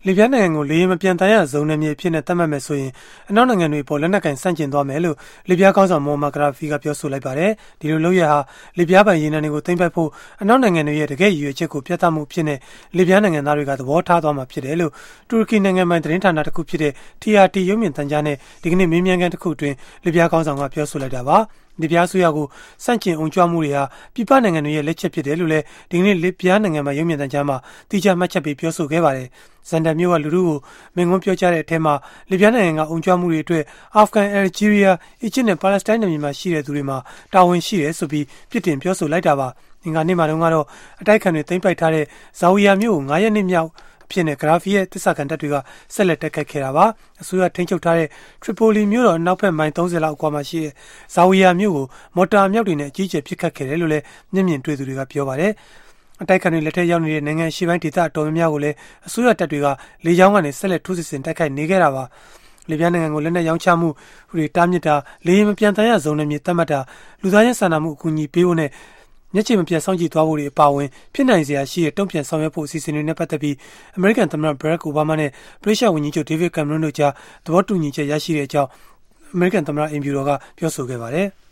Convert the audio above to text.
လီဗျားနိုင်ငံကိုလေယာဉ်မပျံသန်းရဇုံနယ်မြေအဖြစ်နဲ့သတ်မှတ်မယ်ဆိုရင်အနောက်နိုင်ငံတွေပေါ်လက်နက်ကင်ဆန့်ကျင်သွားမယ်လို့လီဗျားခေါင်းဆောင်မိုဟာမက်ဂါဖီကပြောဆိုလိုက်ပါတယ်။ဒီလိုလုပ်ရဟာလီဗျားပိုင်ရေနံတွေကိုသိမ်းပိုက်ဖို့အနောက်နိုင်ငံတွေရဲ့တကယ့်ရည်ရွယ်ချက်ကိုပြသမှုဖြစ်နေလီဗျားနိုင်ငံသားတွေကသဘောထားသွားမှာဖြစ်တယ်လို့တူရကီနိုင်ငံပိုင်သတင်းဌာနတစ်ခုဖြစ်တဲ့ TRT ရုပ်မြင်သံကြားနဲ့ဒီကနေ့မေးမြန်းခန်းတစ်ခုအတွင်းလီဗျားခေါင်းဆောင်ကပြောဆိုလိုက်တာပါ။လီဗျားအစိုးရကိုစန့်ကျင်အုံကြွမှုတွေဟာပြည်ပနိုင်ငံတွေရဲ့လက်ချက်ဖြစ်တယ်လို့လည်းဒီကနေ့လီဗျားနိုင်ငံမှာရုပ်မြင်သံကြားမှာတိကျမှတ်ချက်ပေးပြောဆိုခဲ့ပါတယ်။ဇန်ဒန်မြို့ကလူထုကိုမင်္ဂွန်းပြောကြားတဲ့အထက်မှာလီဗျားနိုင်ငံကအုံကြွမှုတွေအတွက်အာဖဂန်၊အယ်လ်ဂျီးရီးယား၊အီဂျစ်နဲ့ပါလက်စတိုင်းနိုင်ငံမှာရှိတဲ့သူတွေမှာတာဝန်ရှိတယ်ဆိုပြီးပြစ်တင်ပြောဆိုလိုက်တာပါ။အင်္ဂါနေ့မှာတုန်းကတော့အတိုက်ခံတွေသိမ်းပိုက်ထားတဲ့ဇာဝီယာမြို့ကို9 ရက်နေ့မြောက်အဖြစ်နဲ့ဂရာဖီရဲ့တစ္ဆာခံတပ်တွေကဆက်လက်တိုက်ခိုက်ခဲ့တာပါအစိုးရထိန်းချုပ်ထားတဲ့ထရီပိုလီမြို့တော်အနောက်ဘက်မိုင်30လောက်အကွာမှာရှိတဲ့ဇာဝီယာမြို့ကိုမော်တာအမြောက်တွေနဲ့အကြီးအကျယ်ပစ်ခတ်ခဲ့တယ်လို့လည်းမျက်မြင်တွေ့သူတွေကပြောပါတယ်အတိုက်ခံတွေလက်ထက်ရောက်နေတဲ့နိုင်ငံရှေ့ပိုင်းဒေသအတော်များများကိုလည်းအစိုးရတပ်တွေကလေကြောင်းကနေဆက်လက်ထိုးစစ်ဆင်တိုက်ခိုက်နေခဲ့တာပါလီဗျားနိုင်ငံကိုလက်နက်ရောင်းချမှုတွေတားမြစ်တာလေယာဉ်မပျံသန်းရဇုံနယ်မြေသတ်မှတ်တာလူသားချင်းစာနာမှုအကူအညီပေးဖို့နဲ့မျက်ခြေမပြတ်စောင့်ကြည့်သွားဖို့တွေအပါအဝင်ဖြစ်နိုင်စရာရှိတဲ့တုံ့ပြန်ဆောင်ရွက်ဖို့အစီအစဉ်တွေနဲ့ပတ်သက်ပြီးအမေရိကန်သမ္မတဘရက်အိုဘားမားနဲ့ဗြိတိရှဝန်ကြီးချုပ်ဒေးဗစ်ကင်မရွန်းတို့ကြားသဘောတူညီချက်ရရှိတဲ့အကြောင်းအမေရိကန်သမ္မတအိမ်ဖြူတော်ကပြောဆိုခဲ့ပါတယ်။